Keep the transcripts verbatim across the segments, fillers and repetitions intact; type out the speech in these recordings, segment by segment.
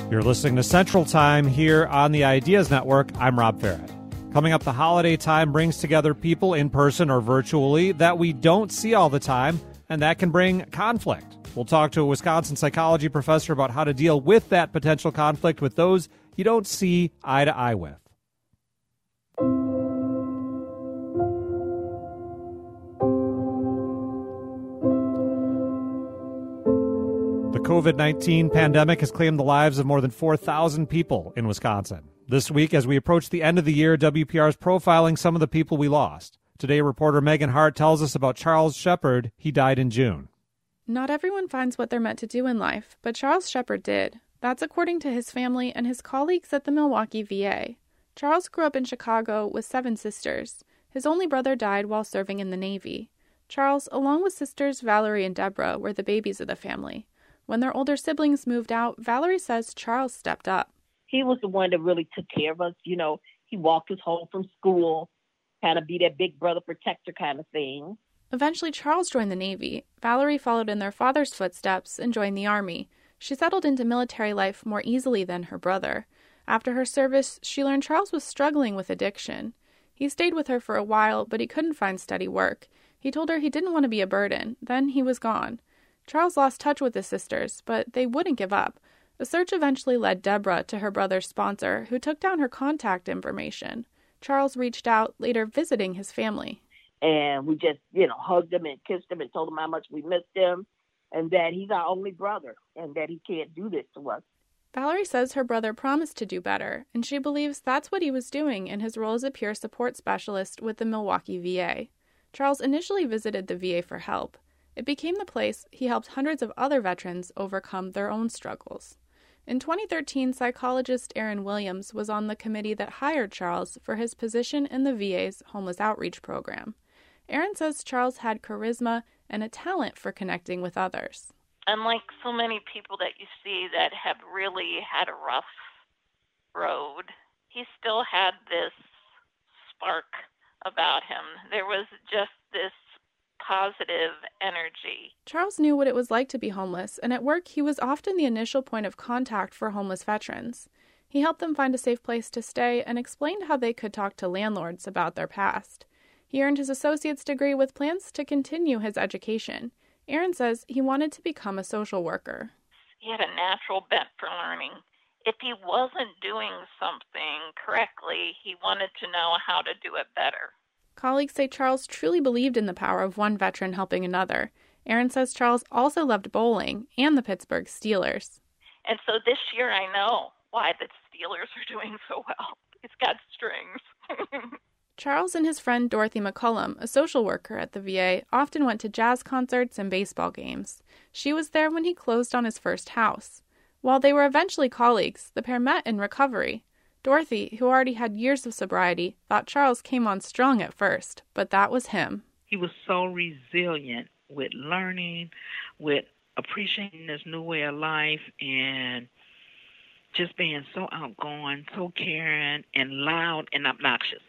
You're listening to Central Time here on the Ideas Network. I'm Rob Farrett. Coming up, the holiday time brings together people in person or virtually that we don't see all the time, and that can bring conflict. We'll talk to a Wisconsin psychology professor about how to deal with that potential conflict with those you don't see eye to eye with. The covid nineteen pandemic has claimed the lives of more than four thousand people in Wisconsin. This week, as we approach the end of the year, W P R is profiling some of the people we lost. Today, reporter Megan Hart tells us about Charles Shepard. He died in June. Not everyone finds what they're meant to do in life, but Charles Shepard did. That's according to his family and his colleagues at the Milwaukee V A. Charles grew up in Chicago with seven sisters. His only brother died while serving in the Navy. Charles, along with sisters Valerie and Deborah, were the babies of the family. When their older siblings moved out, Valerie says Charles stepped up. He was the one that really took care of us. You know, he walked us home from school, kind of be that big brother protector kind of thing. Eventually, Charles joined the Navy. Valerie followed in their father's footsteps and joined the Army. She settled into military life more easily than her brother. After her service, she learned Charles was struggling with addiction. He stayed with her for a while, but he couldn't find steady work. He told her he didn't want to be a burden. Then he was gone. Charles lost touch with his sisters, but they wouldn't give up. A search eventually led Deborah to her brother's sponsor, who took down her contact information. Charles reached out, later visiting his family. And we just, you know, hugged him and kissed him and told him how much we missed him and that he's our only brother and that he can't do this to us. Valerie says her brother promised to do better, and she believes that's what he was doing in his role as a peer support specialist with the Milwaukee V A. Charles initially visited the V A for help. It became the place he helped hundreds of other veterans overcome their own struggles. In twenty thirteen, psychologist Aaron Williams was on the committee that hired Charles for his position in the V A's homeless outreach program. Aaron says Charles had charisma and a talent for connecting with others. Unlike so many people that you see that have really had a rough road, he still had this spark about him. There was just this positive energy. Charles knew what it was like to be homeless, and at work he was often the initial point of contact for homeless veterans. He helped them find a safe place to stay and explained how they could talk to landlords about their past. He earned his associate's degree with plans to continue his education. Aaron says he wanted to become a social worker. He had a natural bent for learning. If he wasn't doing something correctly, he wanted to know how to do it better. Colleagues say Charles truly believed in the power of one veteran helping another. Aaron says Charles also loved bowling and the Pittsburgh Steelers. And so this year I know why the Steelers are doing so well. It's got strings. Charles and his friend Dorothy McCullum, a social worker at the V A, often went to jazz concerts and baseball games. She was there when he closed on his first house. While they were eventually colleagues, the pair met in recovery. Dorothy, who already had years of sobriety, thought Charles came on strong at first, but that was him. He was so resilient with learning, with appreciating this new way of life, and just being so outgoing, so caring, and loud and obnoxious.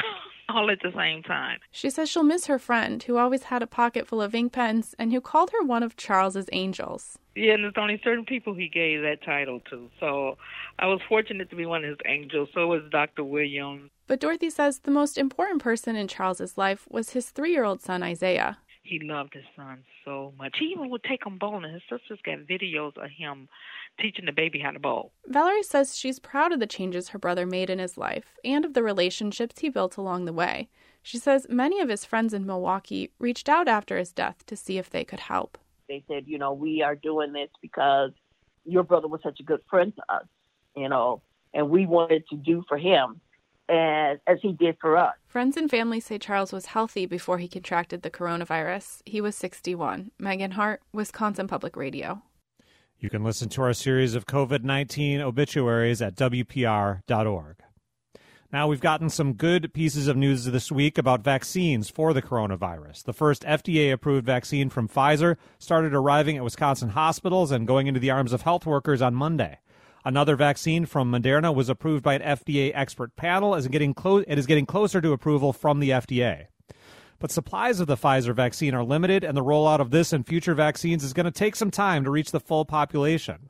All at the same time. She says she'll miss her friend, who always had a pocket full of ink pens and who called her one of Charles's angels. Yeah, and there's only certain people he gave that title to. So I was fortunate to be one of his angels. So was Doctor Williams. But Dorothy says the most important person in Charles's life was his three-year-old son, Isaiah. He loved his son so much. He even would take him bowling. His sister's got videos of him teaching the baby how to bowl. Valerie says she's proud of the changes her brother made in his life and of the relationships he built along the way. She says many of his friends in Milwaukee reached out after his death to see if they could help. They said, you know, we are doing this because your brother was such a good friend to us, you know, and we wanted to do for him as, as he did for us. Friends and family say Charles was healthy before he contracted the coronavirus. He was sixty-one. Megan Hart, Wisconsin Public Radio. You can listen to our series of covid nineteen obituaries at W P R dot org. Now, we've gotten some good pieces of news this week about vaccines for the coronavirus. The first F D A-approved vaccine from Pfizer started arriving at Wisconsin hospitals and going into the arms of health workers on Monday. Another vaccine from Moderna was approved by an F D A expert panel as it, getting clo- it is getting closer to approval from the F D A. But supplies of the Pfizer vaccine are limited, and the rollout of this and future vaccines is going to take some time to reach the full population.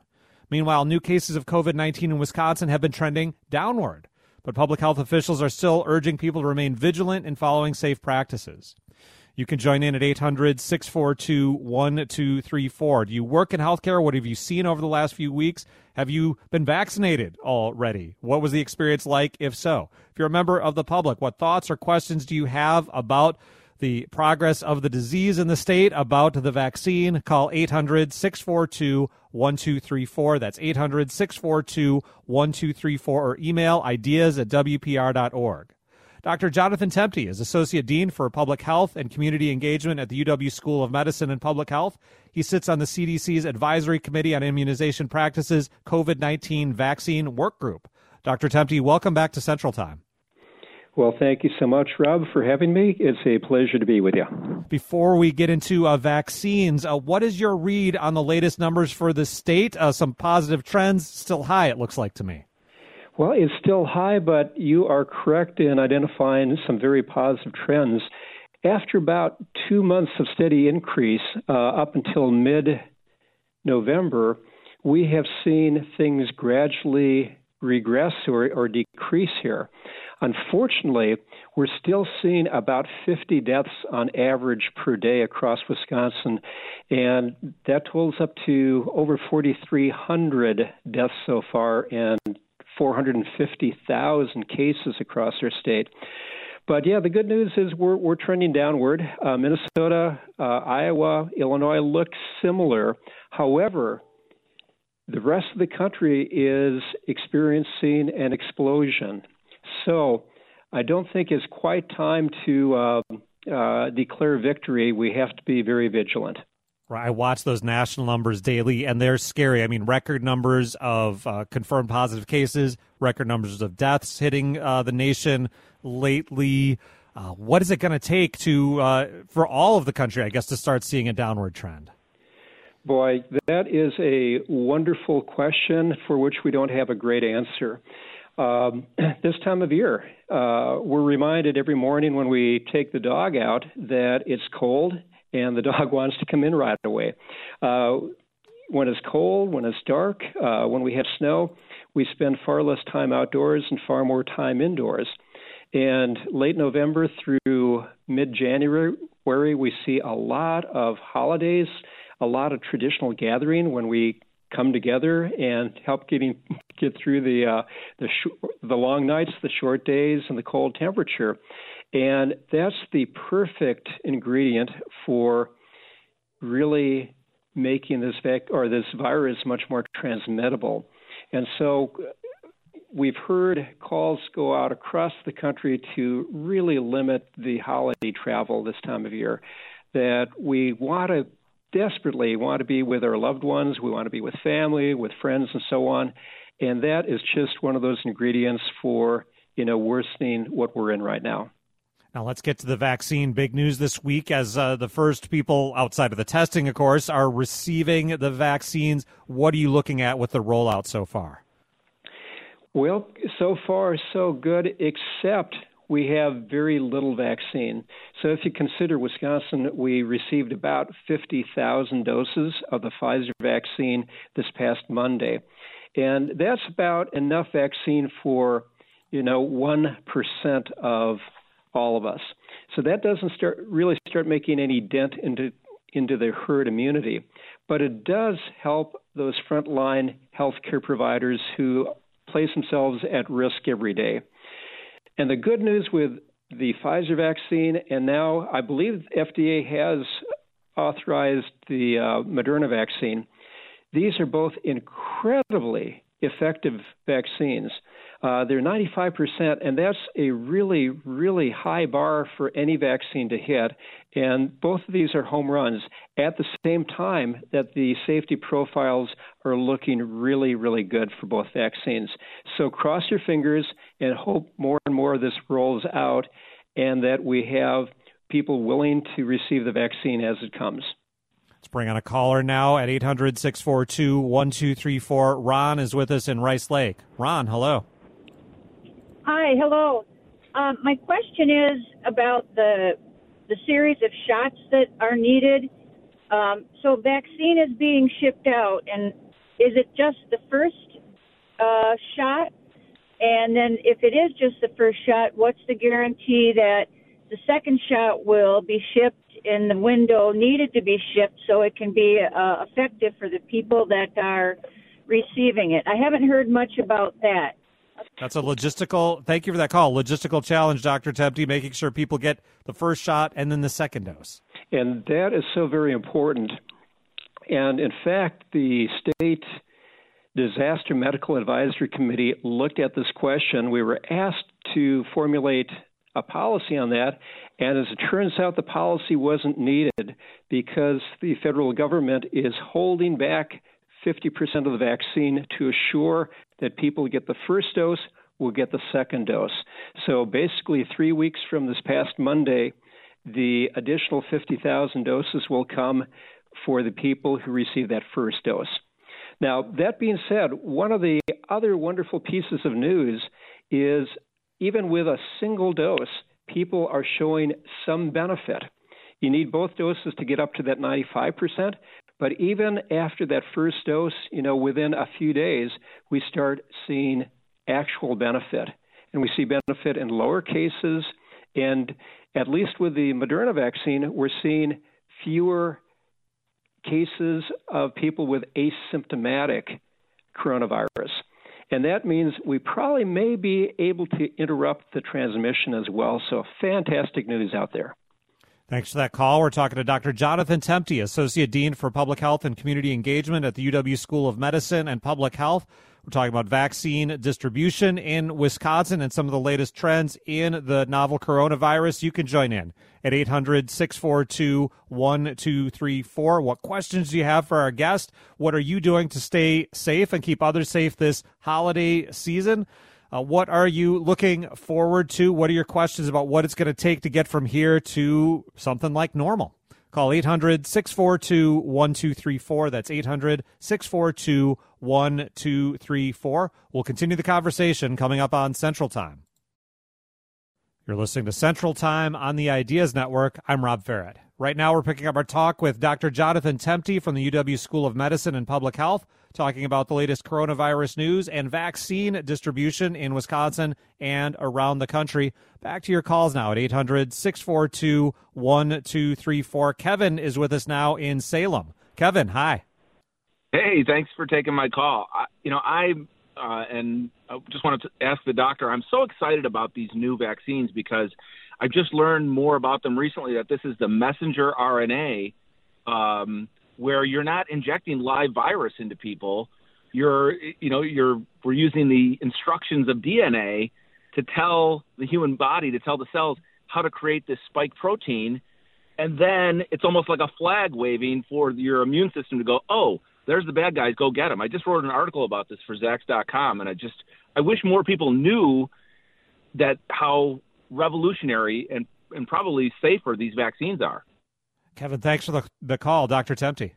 Meanwhile, new cases of COVID nineteen in Wisconsin have been trending downward, but public health officials are still urging people to remain vigilant in following safe practices. You can join in at eight hundred, six four two, one two three four. Do you work in healthcare? What have you seen over the last few weeks? Have you been vaccinated already? What was the experience like, if so? If you're a member of the public, what thoughts or questions do you have about the progress of the disease in the state, about the vaccine? Call eight hundred, six four two, one two three four. That's eight hundred, six four two, one two three four, or email ideas at W P R dot org. Doctor Jonathan Temte is Associate Dean for Public Health and Community Engagement at the U W School of Medicine and Public Health. He sits on the C D C's Advisory Committee on Immunization Practices COVID nineteen Vaccine Work Group. Doctor Temte, welcome back to Central Time. Well, thank you so much, Rob, for having me. It's a pleasure to be with you. Before we get into uh, vaccines, uh, what is your read on the latest numbers for the state? Uh, some positive trends, still high, it looks like to me. Well, it's still high, but you are correct in identifying some very positive trends. After about two months of steady increase, uh, up until mid-November, we have seen things gradually regress or, or decrease here. Unfortunately, we're still seeing about fifty deaths on average per day across Wisconsin, and that totals up to over forty-three hundred deaths so far and four hundred fifty thousand cases across our state. But yeah, the good news is we're we're trending downward. Uh, Minnesota, uh, Iowa, Illinois look similar. However, the rest of the country is experiencing an explosion. So I don't think it's quite time to uh, uh, declare victory. We have to be very vigilant. I watch those national numbers daily, and they're scary. I mean, record numbers of uh, confirmed positive cases, record numbers of deaths hitting uh, the nation lately. Uh, what is it going to take to uh, for all of the country, I guess, to start seeing a downward trend? Boy, that is a wonderful question for which we don't have a great answer. Um, this time of year, uh, we're reminded every morning when we take the dog out that it's cold and the dog wants to come in right away. Uh, when it's cold, when it's dark, uh, when we have snow, we spend far less time outdoors and far more time indoors. And late November through mid-January, we see a lot of holidays, a lot of traditional gathering when we come together and help getting get through the uh, the sh- the long nights, the short days, and the cold temperature. And that's the perfect ingredient for really making this vac- or this virus much more transmittable. And so we've heard calls go out across the country to really limit the holiday travel this time of year, that we want to desperately want to be with our loved ones, we want to be with family, with friends, and so on. And that is just one of those ingredients for, you know, worsening what we're in right now. Now let's get to the vaccine. Big news this week as uh, the first people outside of the testing, of course, are receiving the vaccines. What are you looking at with the rollout so far? Well, so far so good, except we have very little vaccine. So if you consider Wisconsin, we received about fifty thousand doses of the Pfizer vaccine this past Monday. And that's about enough vaccine for, you know, one percent of all of us. So that doesn't start really start making any dent into into the herd immunity. But it does help those frontline healthcare providers who place themselves at risk every day. And the good news with the Pfizer vaccine, and now I believe F D A has authorized the uh, Moderna vaccine, these are both incredibly effective vaccines. Uh, they're ninety-five percent, and that's a really, really high bar for any vaccine to hit. And both of these are home runs at the same time that the safety profiles are looking really, really good for both vaccines. So cross your fingers and hope more and more of this rolls out and that we have people willing to receive the vaccine as it comes. Let's bring on a caller now at eight hundred, six four two, one two three four. Ron is with us in Rice Lake. Ron, hello. Hi, hello. Um, my question is about the the series of shots that are needed. Um, so vaccine is being shipped out, and is it just the first uh, shot? And then if it is just the first shot, what's the guarantee that the second shot will be shipped in the window needed to be shipped so it can be uh, effective for the people that are receiving it? I haven't heard much about that. That's a logistical, thank you for that call, logistical challenge, Doctor Temte, making sure people get the first shot and then the second dose. And that is so very important. And in fact, the state Disaster Medical Advisory Committee looked at this question. We were asked to formulate a policy on that, and as it turns out, the policy wasn't needed because the federal government is holding back fifty percent of the vaccine to assure that people get the first dose will get the second dose. So basically, three weeks from this past Monday, the additional fifty thousand doses will come for the people who receive that first dose. Now, that being said, one of the other wonderful pieces of news is even with a single dose, people are showing some benefit. You need both doses to get up to that ninety-five percent, but even after that first dose, you know, within a few days, we start seeing actual benefit. And we see benefit in lower cases, and at least with the Moderna vaccine, we're seeing fewer cases of people with asymptomatic coronavirus. And that means we probably may be able to interrupt the transmission as well. So fantastic news out there. Thanks for that call. We're talking to Doctor Jonathan Temte, Associate Dean for Public Health and Community Engagement at the U W School of Medicine and Public Health. We're talking about vaccine distribution in Wisconsin and some of the latest trends in the novel coronavirus. You can join in at eight hundred, six four two, one two three four. What questions do you have for our guest? What are you doing to stay safe and keep others safe this holiday season? Uh, what are you looking forward to? What are your questions about what it's going to take to get from here to something like normal? Call eight hundred, six four two, one two three four. That's eight hundred, six four two, one two three four. We'll continue the conversation coming up on Central Time. You're listening to Central Time on the Ideas Network. I'm Rob Farrett. Right now we're picking up our talk with Doctor Jonathan Temte from the U W School of Medicine and Public Health, talking about the latest coronavirus news and vaccine distribution in Wisconsin and around the country. Back to your calls now at eight hundred, six four two, one two three four. Kevin is with us now in Salem. Kevin, hi. Hey, thanks for taking my call. I, you know, I uh, and I just wanted to ask the doctor, I'm so excited about these new vaccines because I've just learned more about them recently, that this is the messenger R N A, um, where you're not injecting live virus into people. You're, you know, you're we're using the instructions of D N A to tell the human body, to tell the cells how to create this spike protein. And then it's almost like a flag waving for your immune system to go, oh, there's the bad guys, go get them. I just wrote an article about this for Zax dot com, and I just, I wish more people knew that how revolutionary and, and probably safer these vaccines are. Kevin, thanks for the, the call. Doctor Temte.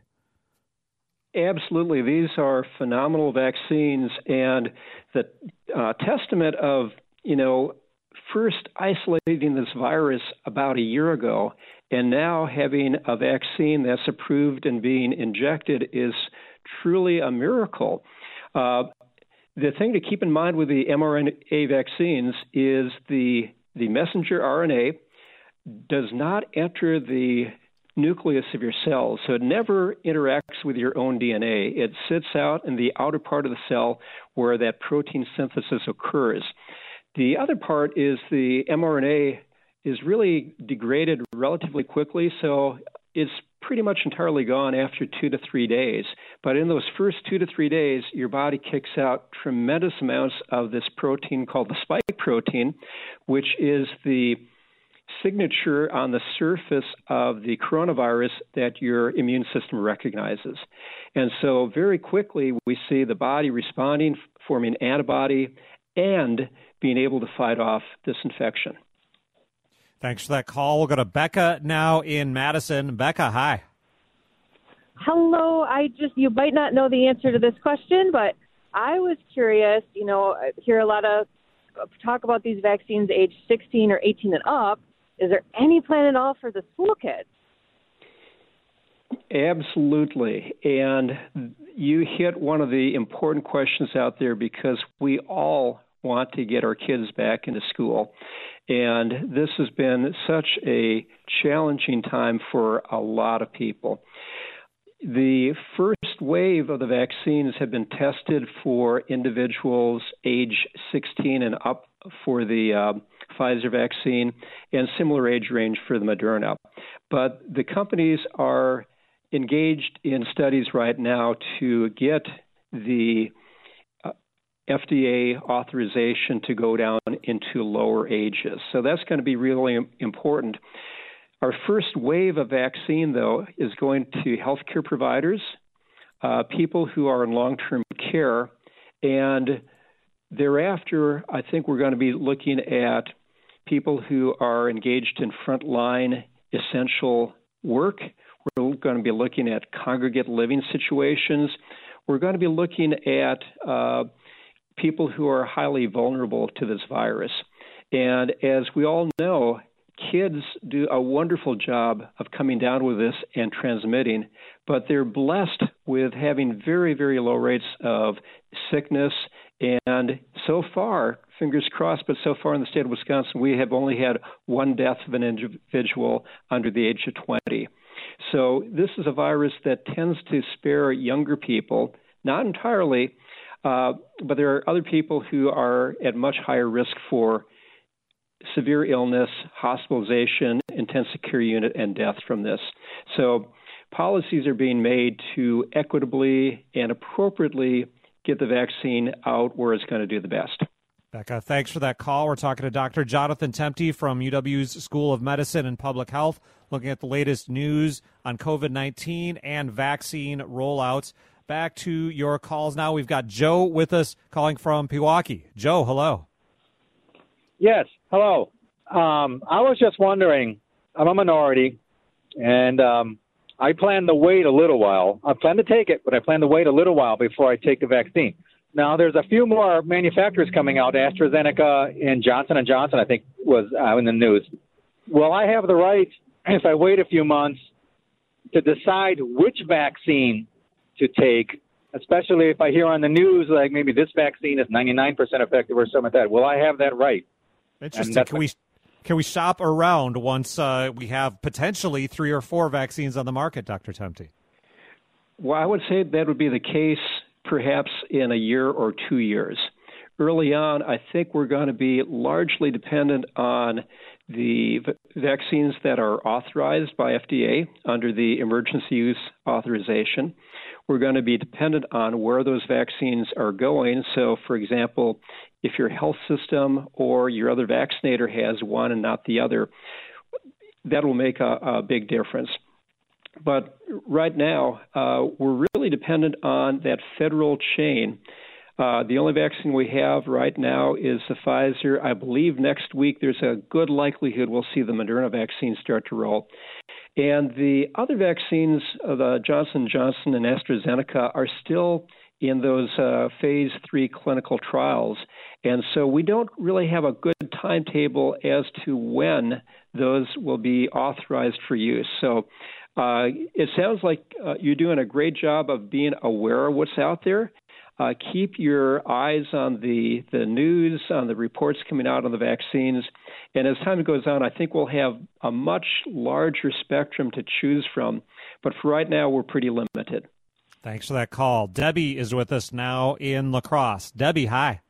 Absolutely. These are phenomenal vaccines, and the uh, testament of, you know, first isolating this virus about a year ago and now having a vaccine that's approved and being injected is truly a miracle. Uh, the thing to keep in mind with the mRNA vaccines is the the messenger R N A does not enter the nucleus of your cells, so it never interacts with your own D N A. It sits out in the outer part of the cell where that protein synthesis occurs. The other part is the mRNA is really degraded relatively quickly, so it's pretty much entirely gone after two to three days. But in those first two to three days, your body kicks out tremendous amounts of this protein called the spike protein, which is the signature on the surface of the coronavirus that your immune system recognizes. And so very quickly, we see the body responding, forming antibody, and being able to fight off this infection. Thanks for that call. We'll go to Becca now in Madison. Becca, hi. Hello. I just, you might not know the answer to this question, but I was curious, you know, I hear a lot of talk about these vaccines age sixteen or eighteen and up. Is there any plan at all for the school kids? Absolutely. And you hit one of the important questions out there because we all want to get our kids back into school. And this has been such a challenging time for a lot of people. The first wave of the vaccines have been tested for individuals age sixteen and up for the uh, Pfizer vaccine and similar age range for the Moderna. But the companies are engaged in studies right now to get the uh, F D A authorization to go down into lower ages. So that's going to be really important. Our first wave of vaccine, though, is going to healthcare providers, uh, people who are in long-term care, and thereafter, I think we're going to be looking at people who are engaged in frontline essential work. We're going to be looking at congregate living situations. We're going to be looking at uh, people who are highly vulnerable to this virus. And as we all know, kids do a wonderful job of coming down with this and transmitting, but they're blessed with having very, very low rates of sickness. And so far, fingers crossed, but so far in the state of Wisconsin, we have only had one death of an individual under the age of twenty. So this is a virus that tends to spare younger people, not entirely, uh, but there are other people who are at much higher risk for severe illness, hospitalization, intensive care unit, and death from this. So policies are being made to equitably and appropriately get the vaccine out where it's going to do the best. Becca, thanks for that call. We're talking to Doctor Jonathan Temte from U W's School of Medicine and Public Health, looking at the latest news on COVID nineteen and vaccine rollouts. Back to your calls now. We've got Joe with us calling from Pewaukee. Joe, hello. Yes, hello. Um, I was just wondering, I'm a minority, and um, I plan to wait a little while. I plan to take it, but I plan to wait a little while before I take the vaccine. Now, there's a few more manufacturers coming out, AstraZeneca and Johnson and Johnson, I think, was uh, in the news. Will I have the right, if I wait a few months, to decide which vaccine to take, especially if I hear on the news, like maybe this vaccine is ninety-nine percent effective or something like that? Will I have that right? Interesting. Can we can we shop around once uh, we have potentially three or four vaccines on the market, Doctor Temte? Well, I would say that would be the case perhaps in a year or two years. Early on, I think we're going to be largely dependent on the v- vaccines that are authorized by F D A under the emergency use authorization. We're going to be dependent on where those vaccines are going. So, for example, if your health system or your other vaccinator has one and not the other, that will make a, a big difference. But right now, uh, we're really dependent on that federal chain. Uh, the only vaccine we have right now is the Pfizer. I believe next week there's a good likelihood we'll see the Moderna vaccine start to roll. And the other vaccines, uh, the Johnson and Johnson and AstraZeneca, are still in those uh, phase three clinical trials. And so we don't really have a good timetable as to when those will be authorized for use. So uh, it sounds like uh, you're doing a great job of being aware of what's out there. Uh, keep your eyes on the, the news, on the reports coming out on the vaccines. And as time goes on, I think we'll have a much larger spectrum to choose from. But for right now, we're pretty limited. Thanks for that call. Debbie is with us now in La Crosse. Debbie, hi.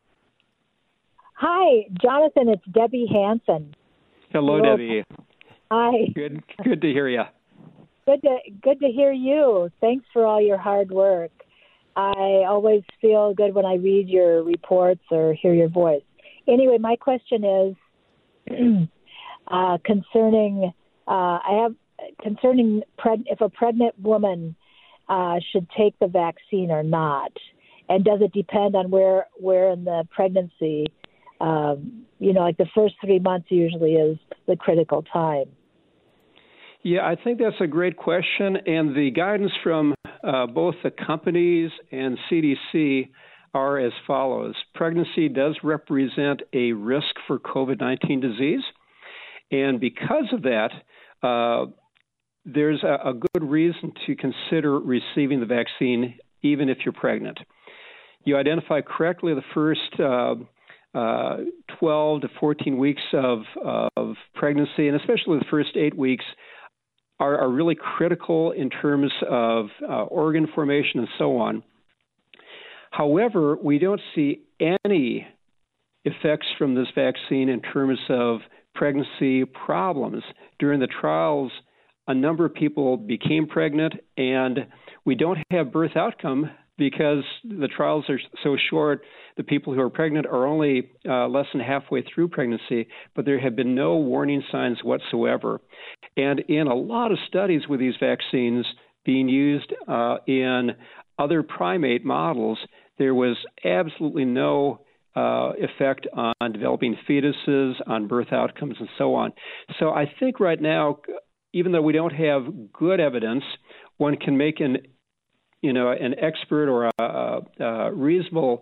Hi, Jonathan. It's Debbie Hansen. Hello, Hello. Debbie. Hi. Good, good to hear you. Good to good to hear you. Thanks for all your hard work. I always feel good when I read your reports or hear your voice. Anyway, my question is uh, concerning. Uh, I have concerning preg- if a pregnant woman uh, should take the vaccine or not, and does it depend on where where in the pregnancy? Um, you know, like the first three months usually is the critical time. Yeah, I think that's a great question, and the guidance from uh, both the companies and C D C are as follows. Pregnancy does represent a risk for COVID nineteen disease, and because of that, uh, there's a, a good reason to consider receiving the vaccine even if you're pregnant. You identify correctly the first uh, uh, twelve to fourteen weeks of, of pregnancy, and especially the first eight weeks, are, are really critical in terms of uh, organ formation and so on. However, we don't see any effects from this vaccine in terms of pregnancy problems. During the trials, a number of people became pregnant, and we don't have birth outcome because the trials are so short. The people who are pregnant are only uh, less than halfway through pregnancy, but there have been no warning signs whatsoever. And in a lot of studies with these vaccines being used uh, in other primate models, there was absolutely no uh, effect on developing fetuses, on birth outcomes, and so on. So I think right now, even though we don't have good evidence, one can make an, you know, an expert or a, a reasonable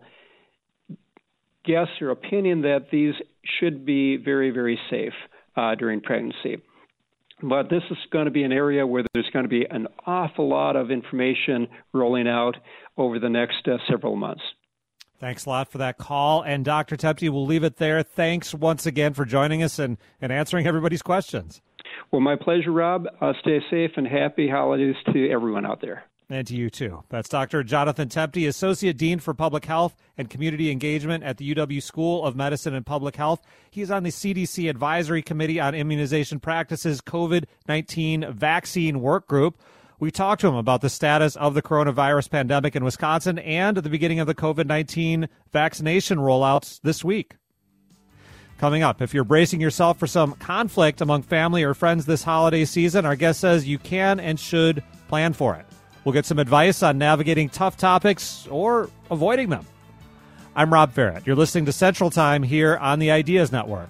guess or opinion that these should be very, very safe uh, during pregnancy. But this is going to be an area where there's going to be an awful lot of information rolling out over the next uh, several months. Thanks a lot for that call. And Doctor Tepte, we'll leave it there. Thanks once again for joining us and, and answering everybody's questions. Well, my pleasure, Rob. Uh, stay safe and happy holidays to everyone out there. And to you, too. That's Doctor Jonathan Tepte, Associate Dean for Public Health and Community Engagement at the U W School of Medicine and Public Health. He's on the C D C Advisory Committee on Immunization Practices COVID nineteen Vaccine Work Group. We talked to him about the status of the coronavirus pandemic in Wisconsin and the beginning of the COVID nineteen vaccination rollouts this week. Coming up, if you're bracing yourself for some conflict among family or friends this holiday season, our guest says you can and should plan for it. We'll get some advice on navigating tough topics or avoiding them. I'm Rob Farrett. You're listening to Central Time here on the Ideas Network.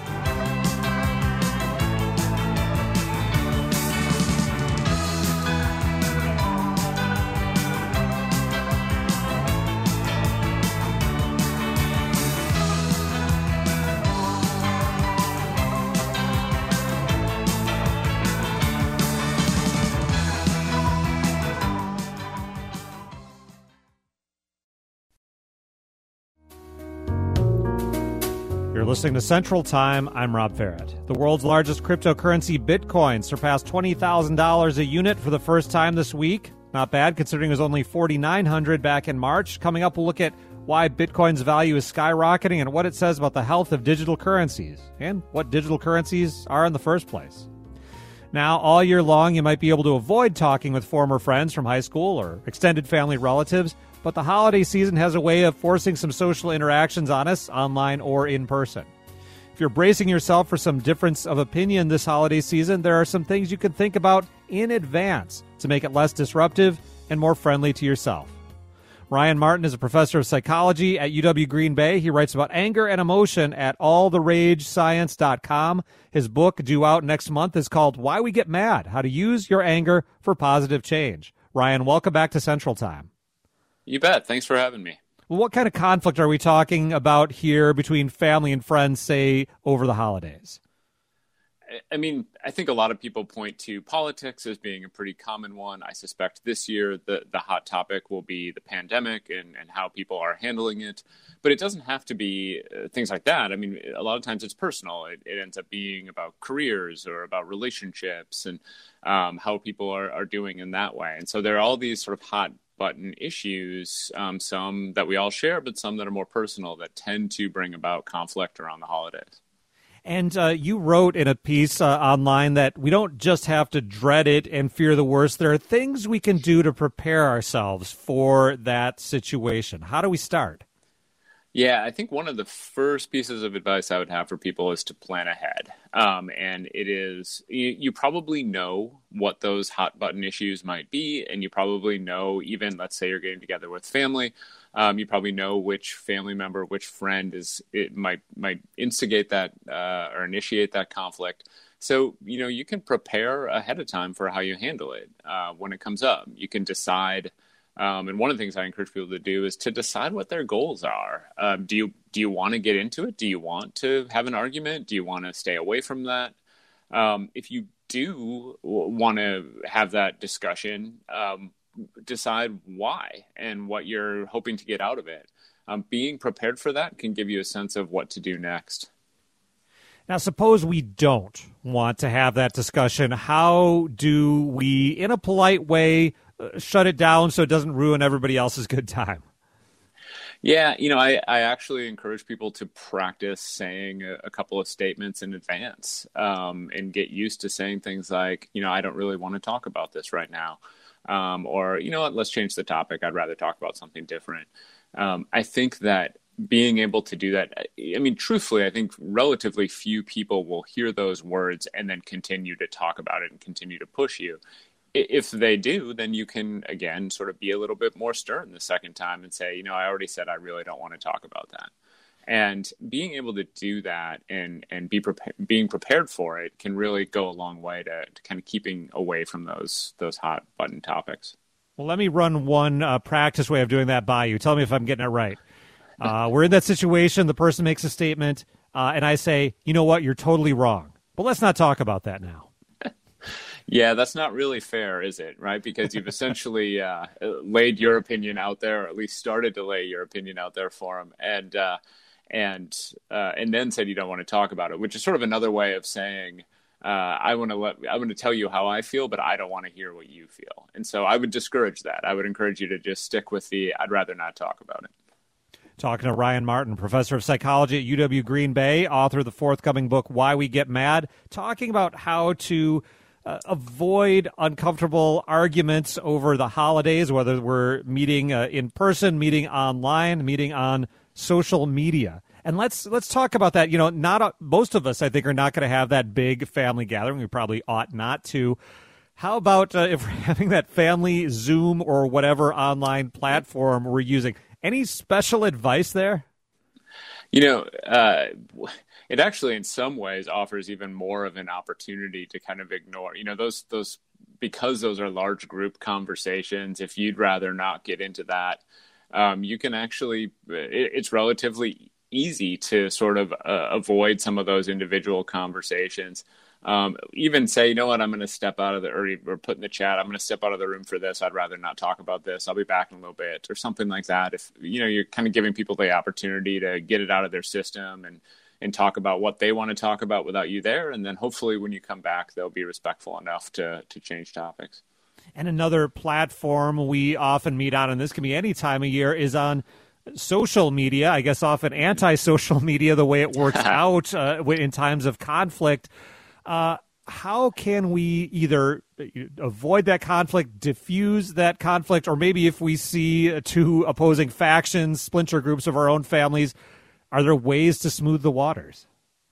You're listening to Central Time. I'm Rob Farrett. The world's largest cryptocurrency, Bitcoin, surpassed twenty thousand dollars a unit for the first time this week. Not bad, considering it was only four thousand nine hundred dollars back in March. Coming up, we'll look at why Bitcoin's value is skyrocketing and what it says about the health of digital currencies and what digital currencies are in the first place. Now, all year long, you might be able to avoid talking with former friends from high school or extended family relatives, but the holiday season has a way of forcing some social interactions on us, online or in person. If you're bracing yourself for some difference of opinion this holiday season, there are some things you can think about in advance to make it less disruptive and more friendly to yourself. Ryan Martin is a professor of psychology at U W Green Bay. He writes about anger and emotion at all the rage science dot com. His book, due out next month, is called Why We Get Mad, How to Use Your Anger for Positive Change. Ryan, welcome back to Central Time. You bet. Thanks for having me. Well, what kind of conflict are we talking about here between family and friends, say, over the holidays? I mean, I think a lot of people point to politics as being a pretty common one. I suspect this year the, the hot topic will be the pandemic and, and how people are handling it. But it doesn't have to be uh, things like that. I mean, a lot of times it's personal. It, it ends up being about careers or about relationships and um, how people are, are doing in that way. And so there are all these sort of hot button issues, um, some that we all share, but some that are more personal that tend to bring about conflict around the holidays. And uh, you wrote in a piece uh, online that we don't just have to dread it and fear the worst. There are things we can do to prepare ourselves for that situation. How do we start? Yeah, I think one of the first pieces of advice I would have for people is to plan ahead. Um, and it is, you, you probably know what those hot button issues might be. And you probably know, even let's say you're getting together with family, um, you probably know which family member, which friend is, it might, might instigate that uh, or initiate that conflict. So, you know, you can prepare ahead of time for how you handle it uh, when it comes up. You can decide. Um, and one of the things I encourage people to do is to decide what their goals are. Um, do you do you want to get into it? Do you want to have an argument? Do you want to stay away from that? Um, if you do want to have that discussion, um, decide why and what you're hoping to get out of it. Um, being prepared for that can give you a sense of what to do next. Now, suppose we don't want to have that discussion. How do we, in a polite way, uh, shut it down so it doesn't ruin everybody else's good time? Yeah, you know, I, I actually encourage people to practice saying a, a couple of statements in advance um, and get used to saying things like, you know, I don't really want to talk about this right now. Um, or, you know what, let's change the topic. I'd rather talk about something different. Um, I think that being able to do that, I mean, truthfully, I think relatively few people will hear those words and then continue to talk about it and continue to push you. If they do, then you can, again, sort of be a little bit more stern the second time and say, you know, I already said I really don't want to talk about that. And being able to do that and, and be prepared, being prepared for it can really go a long way to, to kind of keeping away from those those hot button topics. Well, let me run one uh, practice way of doing that by you. Tell me if I'm getting it right. Uh, we're in that situation. The person makes a statement, uh, and I say, you know what, you're totally wrong. But let's not talk about that now. Yeah, that's not really fair, is it? Right? Because you've essentially uh, laid your opinion out there, or at least started to lay your opinion out there for them, and uh, and uh, and then said you don't want to talk about it, which is sort of another way of saying uh, I want to let I want to tell you how I feel, but I don't want to hear what you feel. And so I would discourage that. I would encourage you to just stick with the I'd rather not talk about it. Talking to Ryan Martin, professor of psychology at U W Green Bay, author of the forthcoming book, Why We Get Mad, talking about how to uh, avoid uncomfortable arguments over the holidays, whether we're meeting uh, in person, meeting online, meeting on social media. And let's let's talk about that. You know, not uh, most of us, I think, are not going to have that big family gathering. We probably ought not to. How about uh, if we're having that family Zoom or whatever online platform we're using? Any special advice there? You know, uh, it actually in some ways offers even more of an opportunity to kind of ignore, you know, those, those, because those are large group conversations, if you'd rather not get into that, um, you can actually, it, it's relatively easy to sort of uh, avoid some of those individual conversations. Um, even say, you know what, I'm going to step out of the, or, or put in the chat, I'm going to step out of the room for this. I'd rather not talk about this. I'll be back in a little bit, or something like that. If, you know, you're kind of giving people the opportunity to get it out of their system and, and talk about what they want to talk about without you there. And then hopefully when you come back, they'll be respectful enough to, to change topics. And another platform we often meet on, and this can be any time of year, is on social media. I guess often anti-social media, the way it works out uh, in times of conflict. Uh, how can we either avoid that conflict, diffuse that conflict, or maybe if we see two opposing factions, splinter groups of our own families, are there ways to smooth the waters?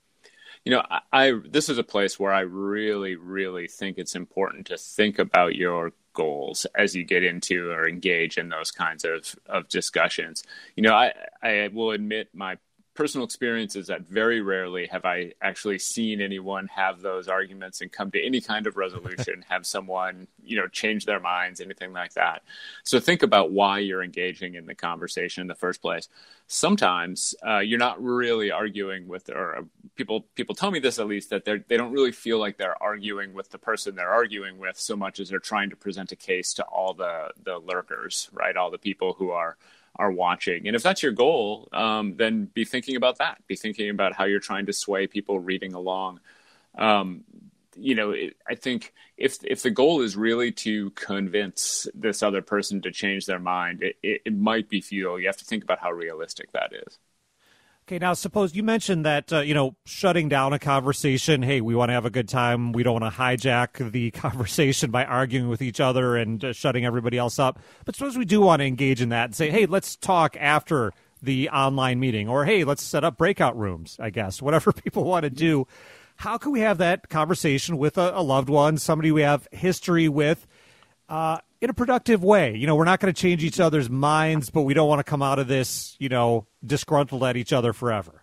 You know, I, I this is a place where I really, really think it's important to think about your goals as you get into or engage in those kinds of, of discussions. You know, I, I will admit my personal experience is that very rarely have I actually seen anyone have those arguments and come to any kind of resolution, have someone, you know, change their minds, anything like that. So think about why you're engaging in the conversation in the first place. Sometimes uh, you're not really arguing with, or people people tell me this at least, that they they don't really feel like they're arguing with the person they're arguing with so much as they're trying to present a case to all the the lurkers, right? All the people who are are watching. And if that's your goal, um, then be thinking about that. Be thinking about how you're trying to sway people reading along. Um, you know, it, I think if if the goal is really to convince this other person to change their mind, it, it, it might be futile. You have to think about how realistic that is. Okay, now suppose you mentioned that, uh, you know, shutting down a conversation, hey, we want to have a good time. We don't want to hijack the conversation by arguing with each other and uh, shutting everybody else up. But suppose we do want to engage in that and say, hey, let's talk after the online meeting, or hey, let's set up breakout rooms, I guess, whatever people want to do. How can we have that conversation with a, a loved one, somebody we have history with, uh, in a productive way? You know, we're not going to change each other's minds, but we don't want to come out of this, you know, disgruntled at each other forever.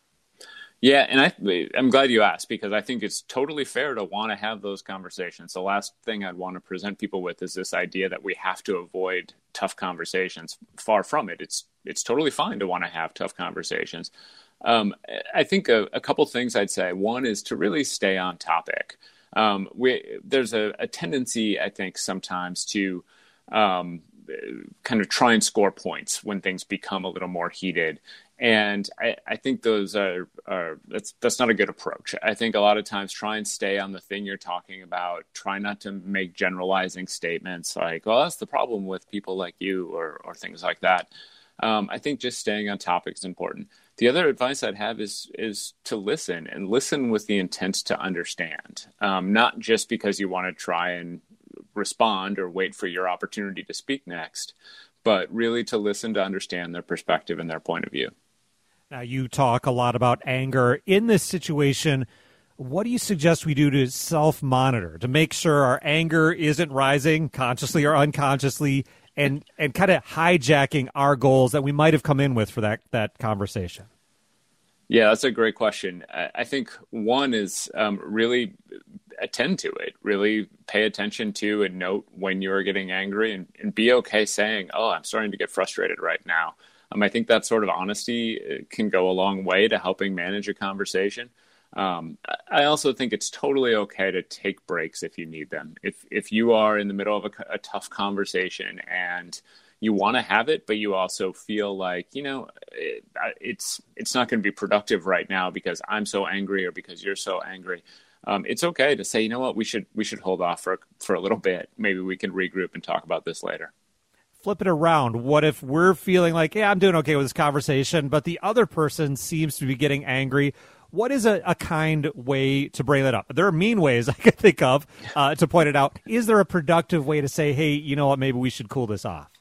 Yeah, and I, I'm glad you asked, because I think it's totally fair to want to have those conversations. The last thing I'd want to present people with is this idea that we have to avoid tough conversations. Far from it. It's it's totally fine to want to have tough conversations. Um, I think a, a couple things I'd say. One is to really stay on topic. Um, we, there's a, a tendency, I think, sometimes to um, kind of try and score points when things become a little more heated. And I, I think those are, are that's that's not a good approach. I think a lot of times try and stay on the thing you're talking about. Try not to make generalizing statements like, well, that's the problem with people like you or, or things like that. Um, I think just staying on topic is important. The other advice I'd have is is to listen and listen with the intent to understand, um, not just because you want to try and respond or wait for your opportunity to speak next, but really to listen to understand their perspective and their point of view. Now, you talk a lot about anger. In this situation, what do you suggest we do to self-monitor, to make sure our anger isn't rising consciously or unconsciously, and and kind of hijacking our goals that we might have come in with for that, that conversation? Yeah, that's a great question. I think one is um, really attend to it, really pay attention to and note when you're getting angry, and, and be okay saying, oh, I'm starting to get frustrated right now. Um, I think that sort of honesty can go a long way to helping manage a conversation. Um, I also think it's totally okay to take breaks if you need them. If if you are in the middle of a, a tough conversation and you want to have it, but you also feel like, you know, it, it's it's not going to be productive right now because I'm so angry or because you're so angry. Um, it's okay to say, you know what, we should we should hold off for for a little bit. Maybe we can regroup and talk about this later. Flip it around. What if we're feeling like, yeah, I'm doing okay with this conversation, but the other person seems to be getting angry? What is a, a kind way to bring that up? There are mean ways I could think of uh, to point it out. Is there a productive way to say, hey, you know what, maybe we should cool this off?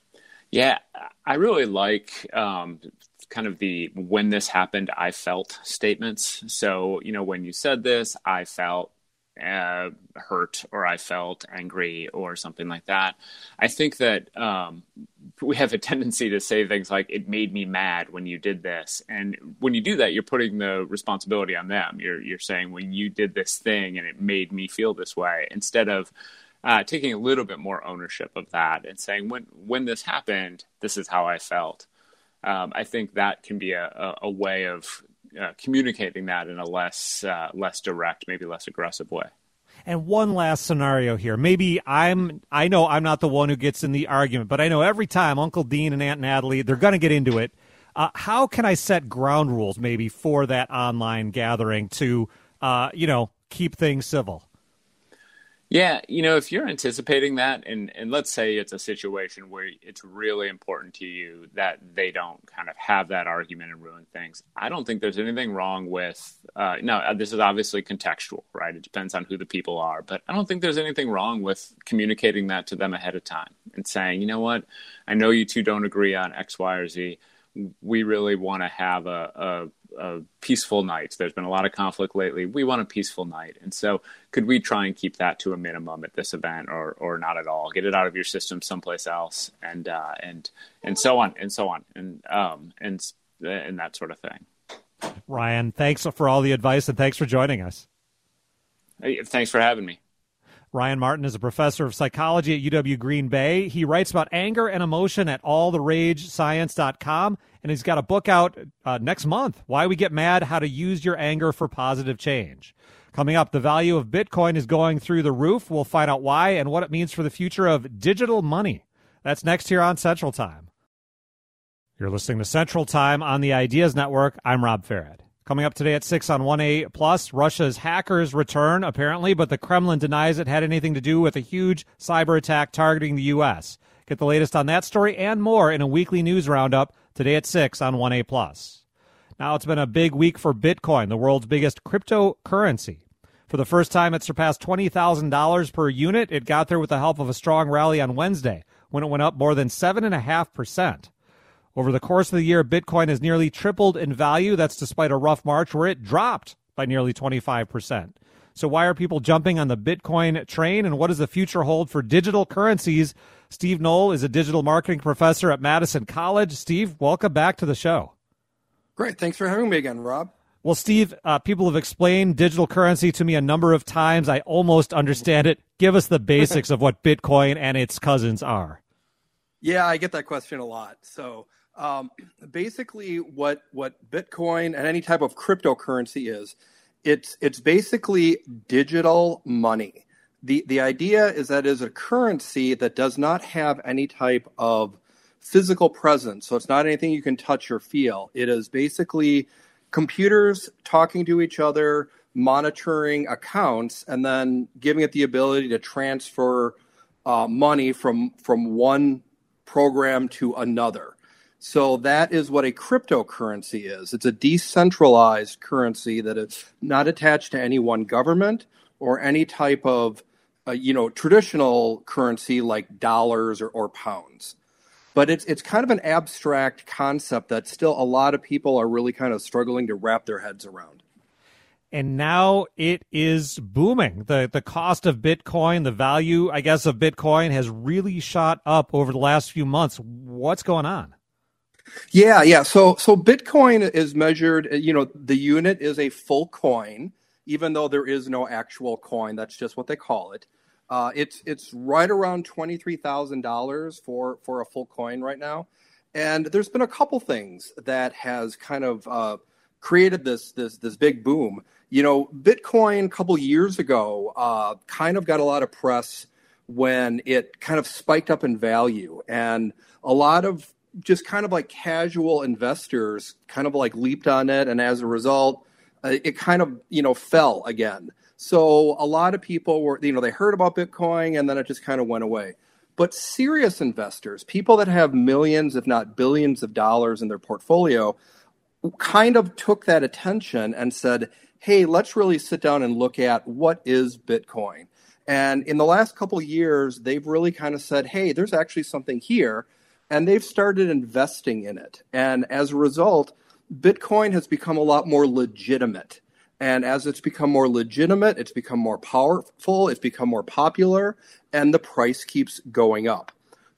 Yeah, I really like um, kind of the when this happened, I felt statements. So, you know, when you said this, I felt uh, hurt or I felt angry or something like that. I think that um, we have a tendency to say things like, it made me mad when you did this. And when you do that, you're putting the responsibility on them. You're, you're saying, when you did this thing and it made me feel this way, instead of Uh, taking a little bit more ownership of that and saying, when when this happened, this is how I felt. Um, I think that can be a, a, a way of uh, communicating that in a less uh, less direct, maybe less aggressive way. And one last scenario here. Maybe I'm, I know I'm not the one who gets in the argument, but I know every time Uncle Dean and Aunt Natalie, they're going to get into it. Uh, how can I set ground rules maybe for that online gathering to, uh, you know, keep things civil? Yeah, you know, if you're anticipating that, and, and let's say it's a situation where it's really important to you that they don't kind of have that argument and ruin things, I don't think there's anything wrong with, uh, no, this is obviously contextual, right? It depends on who the people are, but I don't think there's anything wrong with communicating that to them ahead of time and saying, you know what, I know you two don't agree on X, Y, or Z. We really want to have a, a a peaceful night. There's been a lot of conflict lately. We want a peaceful night. And so could we try and keep that to a minimum at this event, or or not at all? Get it out of your system someplace else, and uh, and and so on and so on and um and and that sort of thing. Ryan, thanks for all the advice, and thanks for joining us. Hey, thanks for having me. Ryan Martin is a professor of psychology at U W Green Bay. He writes about anger and emotion at all the rage science dot com, and he's got a book out uh, next month, Why We Get Mad, How to Use Your Anger for Positive Change. Coming up, the value of Bitcoin is going through the roof. We'll find out why and what it means for the future of digital money. That's next here on Central Time. You're listening to Central Time on the Ideas Network. I'm Rob Farad. Coming up today at six on one A Plus, Russia's hackers return, apparently, but the Kremlin denies it had anything to do with a huge cyber attack targeting the U S. Get the latest on that story and more in a weekly news roundup today at six on one A Plus. Now, it's been a big week for Bitcoin, the world's biggest cryptocurrency. For the first time, it surpassed twenty thousand dollars per unit. It got there with the help of a strong rally on Wednesday, when it went up more than seven point five percent. Over the course of the year, Bitcoin has nearly tripled in value. That's despite a rough March where it dropped by nearly twenty-five percent. So why are people jumping on the Bitcoin train, and what does the future hold for digital currencies? Steve Knoll is a digital marketing professor at Madison College. Steve, welcome back to the show. Great. Thanks for having me again, Rob. Well, Steve, uh, people have explained digital currency to me a number of times. I almost understand it. Give us the basics of what Bitcoin and its cousins are. Yeah, I get that question a lot. So Um, basically, what what Bitcoin and any type of cryptocurrency is, It's it's basically digital money. The the idea is that it is a currency that does not have any type of physical presence. So it's not anything you can touch or feel. It is basically computers talking to each other, monitoring accounts, and then giving it the ability to transfer uh, money from from one program to another. So that is what a cryptocurrency is. It's a decentralized currency that is not attached to any one government or any type of, uh, you know, traditional currency like dollars or, or pounds. But it's it's kind of an abstract concept that still a lot of people are really kind of struggling to wrap their heads around. And now it is booming. The the cost of Bitcoin, the value, I guess, of Bitcoin has really shot up over the last few months. What's going on? Yeah, yeah. So so Bitcoin is measured, you know, the unit is a full coin, even though there is no actual coin. That's just what they call it. Uh, it's it's right around twenty-three thousand dollars for, for a full coin right now. And there's been a couple things that has kind of uh, created this this this big boom. You know, Bitcoin a couple years ago uh, kind of got a lot of press when it kind of spiked up in value. And a lot of just kind of like casual investors kind of like leaped on it. And as a result, uh, it kind of, you know, fell again. So a lot of people were, you know, they heard about Bitcoin and then it just kind of went away. But serious investors, people that have millions, if not billions of dollars in their portfolio, kind of took that attention and said, hey, let's really sit down and look at what is Bitcoin. And in the last couple of years, they've really kind of said, hey, there's actually something here. And they've started investing in it. And as a result, Bitcoin has become a lot more legitimate. And as it's become more legitimate, it's become more powerful, it's become more popular, and the price keeps going up.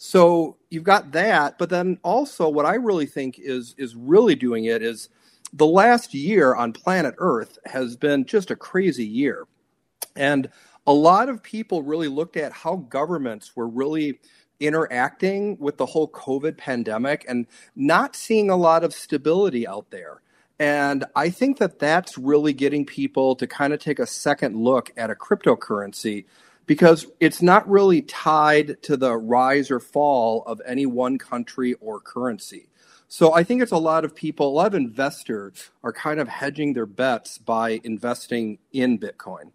So you've got that, but then also what I really think is is really doing it is the last year on planet Earth has been just a crazy year. And a lot of people really looked at how governments were really interacting with the whole COVID pandemic and not seeing a lot of stability out there. And I think that that's really getting people to kind of take a second look at a cryptocurrency because it's not really tied to the rise or fall of any one country or currency. So I think it's a lot of people, a lot of investors are kind of hedging their bets by investing in Bitcoin.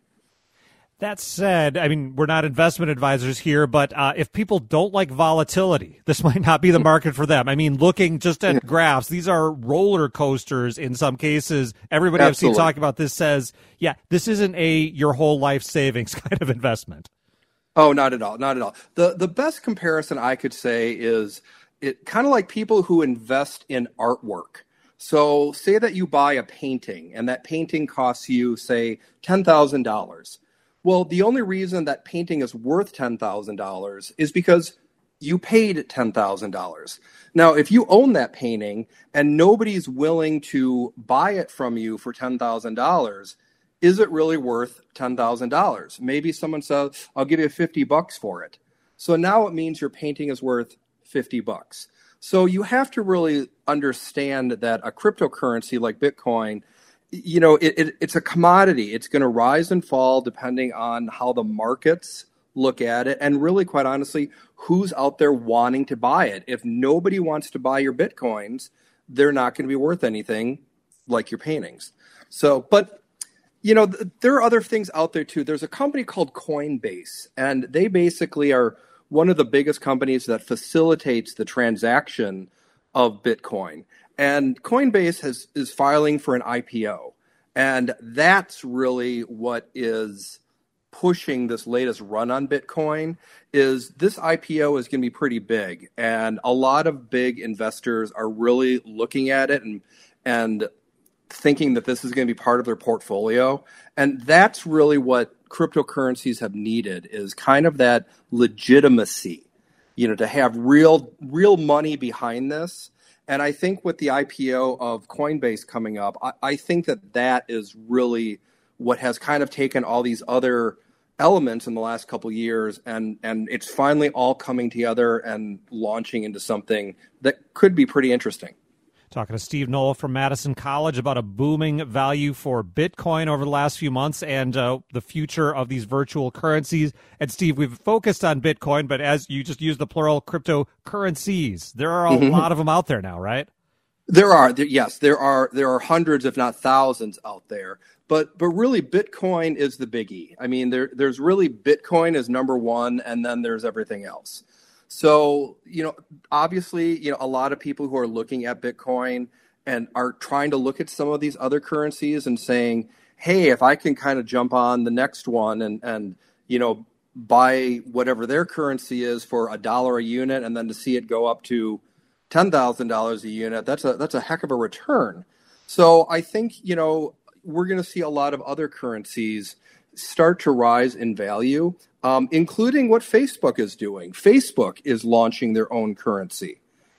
That said, I mean, we're not investment advisors here, but uh, if people don't like volatility, this might not be the market for them. I mean, looking just at graphs, these are roller coasters in some cases. Everybody Absolutely. I've seen talk about this says, yeah, this isn't a your whole life savings kind of investment. Oh, not at all. Not at all. The, the best comparison I could say is it kind of like people who invest in artwork. So say that you buy a painting and that painting costs you, say, ten thousand dollars. Well, the only reason that painting is worth ten thousand dollars is because you paid ten thousand dollars. Now, if you own that painting and nobody's willing to buy it from you for ten thousand dollars, is it really worth ten thousand dollars? Maybe someone says, I'll give you fifty bucks for it. So now it means your painting is worth fifty bucks. So you have to really understand that a cryptocurrency like Bitcoin, you know, it, it, it's a commodity. It's going to rise and fall depending on how the markets look at it. And really, quite honestly, who's out there wanting to buy it? If nobody wants to buy your Bitcoins, they're not going to be worth anything like your paintings. So, but, you know, th- there are other things out there too. There's a company called Coinbase, and they basically are one of the biggest companies that facilitates the transaction of Bitcoin. And Coinbase has, is filing for an I P O. And that's really what is pushing this latest run on Bitcoin is this I P O is going to be pretty big. And a lot of big investors are really looking at it and, and thinking that this is going to be part of their portfolio. And that's really what cryptocurrencies have needed is kind of that legitimacy, you know, to have real, real money behind this. And I think with the I P O of Coinbase coming up, I, I think that that is really what has kind of taken all these other elements in the last couple of years, and, and it's finally all coming together and launching into something that could be pretty interesting. Talking to Steve Knoll from Madison College about a booming value for Bitcoin over the last few months and uh, the future of these virtual currencies. And Steve, we've focused on Bitcoin, but as you just used the plural, cryptocurrencies. There are a mm-hmm. lot of them out there now, right? There are, there, yes, there are. There are hundreds, if not thousands, out there. But but really, Bitcoin is the biggie. I mean, there there's really Bitcoin is number one, and then there's everything else. So, you know, obviously, you know, a lot of people who are looking at Bitcoin and are trying to look at some of these other currencies and saying, hey, if I can kind of jump on the next one and, and you know, buy whatever their currency is for a dollar a unit and then to see it go up to ten thousand dollars a unit, that's a that's a heck of a return. So I think, you know, we're going to see a lot of other currencies start to rise in value, um, including what Facebook is doing. Facebook is launching their own currency.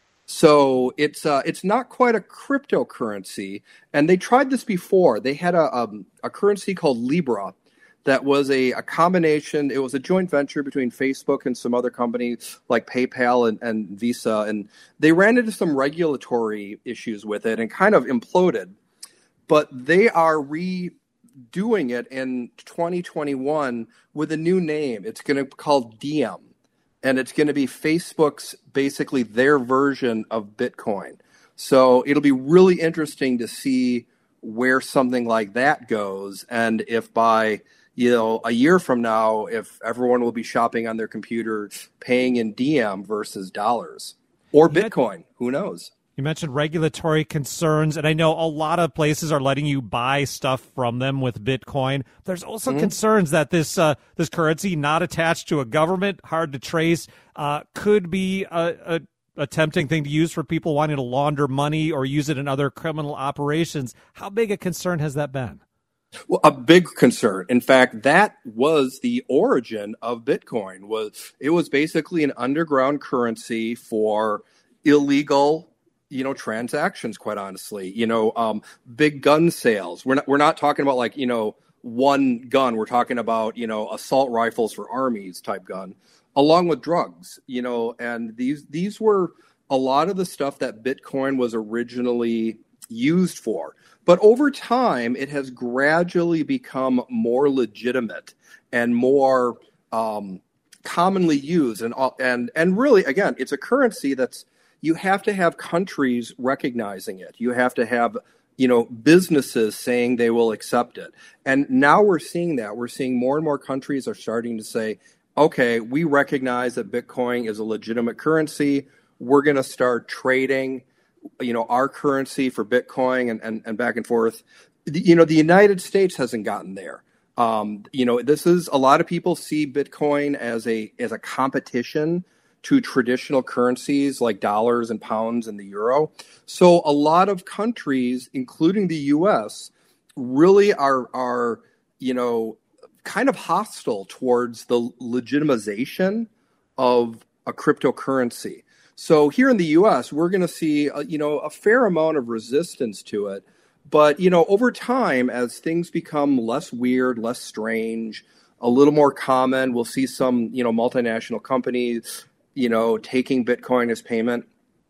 So it's uh, it's not quite a cryptocurrency. And they tried this before. They had a, um, a currency called Libra that was a, a combination. It was a joint venture between Facebook and some other companies like PayPal and, and Visa. And they ran into some regulatory issues with it and kind of imploded. But they are re... doing it in twenty twenty-one with a new name. It's going to be called Diem, and it's going to be Facebook's basically their version of Bitcoin. So it'll be really interesting to see where something like that goes, and if by you know a year from now, if everyone will be shopping on their computer, paying in Diem versus dollars or Bitcoin, who knows? You mentioned regulatory concerns, and I know a lot of places are letting you buy stuff from them with Bitcoin. There's also mm-hmm. concerns that this uh, this currency, not attached to a government, hard to trace, uh, could be a, a, a tempting thing to use for people wanting to launder money or use it in other criminal operations. How big a concern has that been? Well, a big concern. In fact, that was the origin of Bitcoin. Was it was basically an underground currency for illegal you know, transactions, quite honestly, you know, um, big gun sales. We're not, we're not talking about like, you know, one gun. We're talking about, you know, assault rifles for armies type gun, along with drugs, you know, and these, these were a lot of the stuff that Bitcoin was originally used for. But over time, it has gradually become more legitimate and more um, commonly used. And, and, and really, again, it's a currency that's, you have to have countries recognizing it. You have to have, you know, businesses saying they will accept it. And now we're seeing that. We're seeing more and more countries are starting to say, okay, we recognize that Bitcoin is a legitimate currency. We're going to start trading, you know, our currency for Bitcoin and, and, and back and forth. You know, the United States hasn't gotten there. Um, you know, this is a lot of people see Bitcoin as a as a competition to traditional currencies like dollars and pounds and the euro. So a lot of countries, including the U S, really are, are you know, kind of hostile towards the legitimization of a cryptocurrency. So here in the U S, we're going to see, a, you know, a fair amount of resistance to it. But, you know, over time, as things become less weird, less strange, a little more common, we'll see some, you know, multinational companies, you know, taking Bitcoin as payment.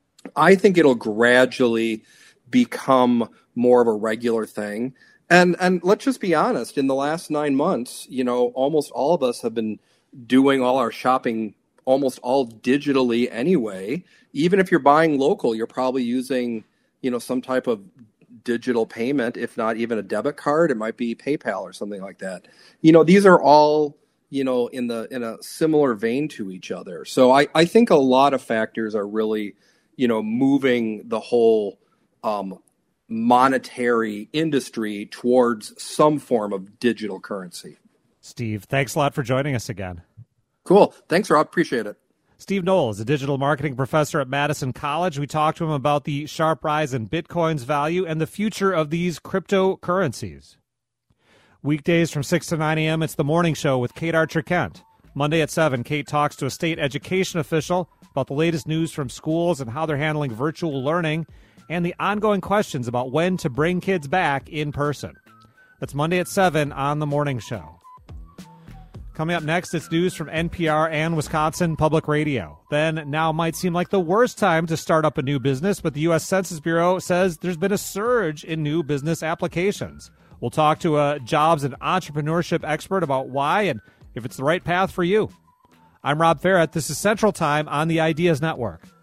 I think it'll gradually become more of a regular thing. And and let's just be honest, in the last nine months, you know, almost all of us have been doing all our shopping almost all digitally anyway. Even if you're buying local, you're probably using, you know, some type of digital payment, if not even a debit card. It might be PayPal or something like that. You know, these are all, you know, in the in a similar vein to each other. So I, I think a lot of factors are really, you know, moving the whole um, monetary industry towards some form of digital currency. Steve, thanks a lot for joining us again. Cool. Thanks, Rob. Appreciate it. Steve Knoll is a digital marketing professor at Madison College. We talked to him about the sharp rise in Bitcoin's value and the future of these cryptocurrencies. Weekdays from six to nine a.m., it's The Morning Show with Kate Archer-Kent. Monday at seven, Kate talks to a state education official about the latest news from schools and how they're handling virtual learning and the ongoing questions about when to bring kids back in person. That's Monday at seven on The Morning Show. Coming up next, it's news from N P R and Wisconsin Public Radio. Then, now might seem like the worst time to start up a new business, but the U S Census Bureau says there's been a surge in new business applications. We'll talk to a jobs and entrepreneurship expert about why and if it's the right path for you. I'm Rob Farrett. This is Central Time on the Ideas Network.